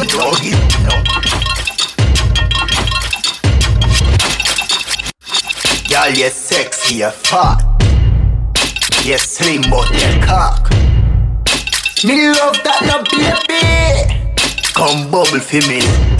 dog it. Girl, you sexy, you fat. You slim but you cock. Me love that no baby. Come bubble for me.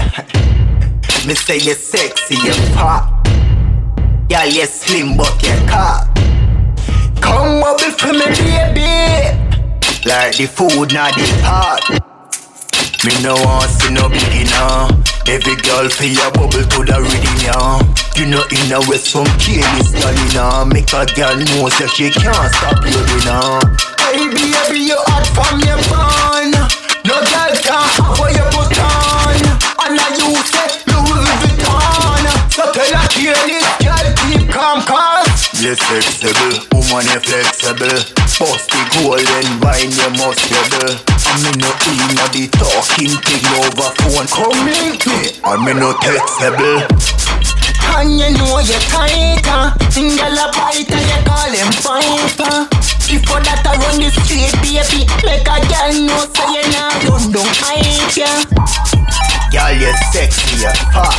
Me say you sexy, you fat. Girl, you slim but you cock. Come bubble for me, baby. Like the food, not the pot. Me no want see no beginner. Every girl feel your bubble to the rhythm, yeah. You know in a way some careless stamina. Make a girl know that she can't stop loving her. Hey baby, you hot from your born. No girl can have what you put on. And now you say Louis Vuitton. So tell a careless girl keep calm, cause you're flexible, woman you're flexible. Bust the golden wine, you must rebel. I me no inna the talking thing over phone. Come meet me, I me no textable. And you know you're tighter. Girl a biter, you call him fighter. Before that I run the street, baby. Like a girl know so you not run down hype, yeah. Girl, you sexy, you fat.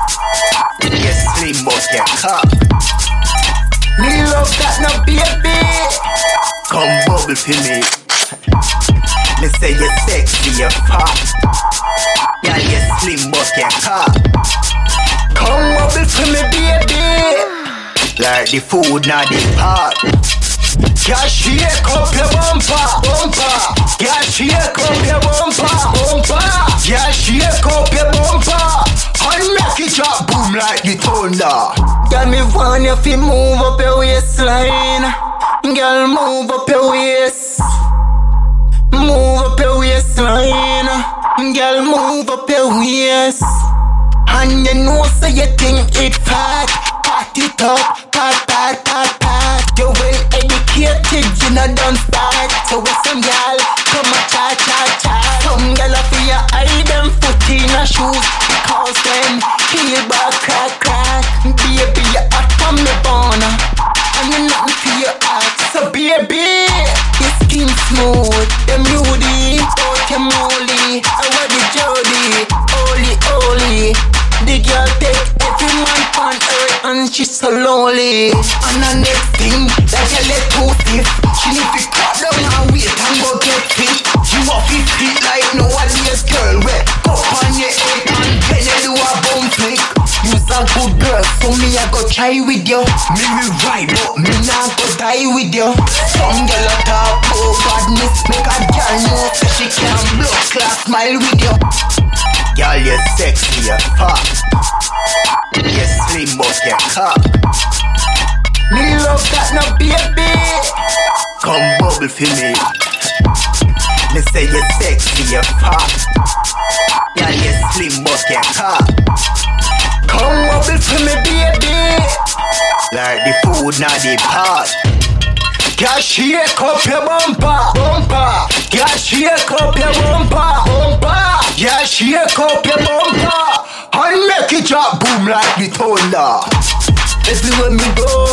You slim but you cock. Me love that no baby. Come bubble for me. Me say you sexy, you fat. Girl, you slim but you cock. Come bubble for me, baby. Like the food, not the pot. Girl, shake up your bumper, bumper. Girl, shake up your bumper, bumper. Girl, shake up your bumper. And make it drop boom like the thunder. Girl, me want you to move up your waistline. Girl, move up your waist. Move up your waistline. Girl, move up your waist. And you know so you think it fat. Pat it up, pat, pat, pat, pat. You well educated, you know don't start. So with some girl, come a cha, cha, cha. Some girl up for your eye, them foot in a shoes. Because them heel back, crack, crack. Baby, you hot from the bone. And you nothing for your heart. So baby, your skin smooth. Them beauty, out your molly. I want the Jody, holy, holy. The girl take every man on earth and she's so lonely. And the next thing, that girl let too stiff. She need to cut down her weight and go get fit. She want 50 like nowadays girl. Wet up on your head and then you do a bum flick. You's a good girl, so me I go try with you. Me will ride, but me not go die with you. Some girl a talk, oh badness. Make a girl know that she can blood class smile with you. Girl, you sexy, you fat. You slim but you cock. Me love that no baby. Come bubble for me. Me say you sexy, you fat. Girl, you slim but you cock. Come bubble for me, baby. Like the food, not the pot. Girl, shake up your bumper, bumper. Girl, shake up your bumper, bumper. Girl, shake up your bumper and make it drop boom like the thunder. Everywhere me go,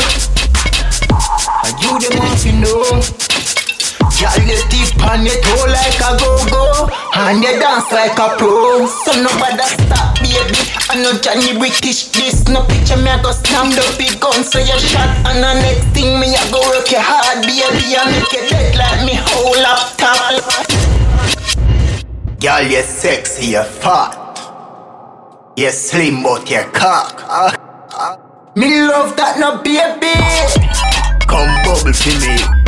and you them want to know. Girl, you tip on your toe like a go-go, and you dance like a pro. So nobody stop, baby. I know Johnny British this. No picture me I go snap the big gun so you shot. And the next thing me I go work you hard, baby. I make you dead like me whole laptop. Girl, you sexy, you fat. You slim but you cock. Me love that no baby. Come bubble for me.